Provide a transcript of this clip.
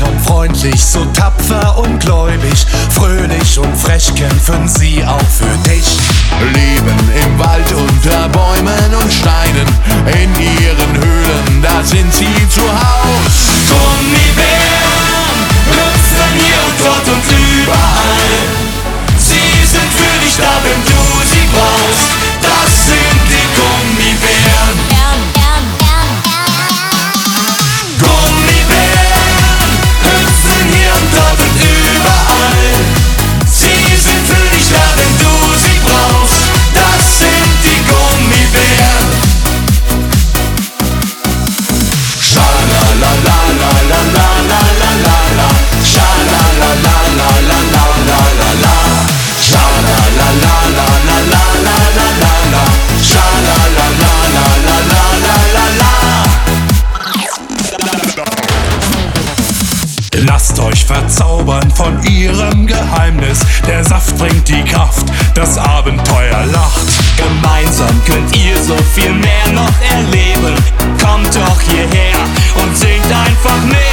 und freundlich, so tapfer und gläubig, fröhlich und frech kämpfen sie auch für dich. Leben im Wald unter Bäumen und Steinen, in ihren Höhlen, da sind sie zu Haus. Gummibären hüpfen hier und dort und überall. Sie sind für dich da, wenn du sie brauchst. Das sind die Gummibären. Gummibären hüpfen hier und dort und überall. Sie sind für dich da, wenn du sie brauchst. Das sind die Gummibären. Scha-la-la-la-la-la-la-la-la-la. Scha-la-la-la-la-la-la-la-la-la. Scha-la-la-la-la-la-la-la-la-la. Scha-la-la-la-la-la-la-la-la. Lasst euch verzaubern von ihrem Geheimnis. Der Saft bringt die Kraft, das Abenteuer lacht. Gemeinsam könnt ihr so viel mehr noch erleben. Kommt doch hierher und singt einfach mit.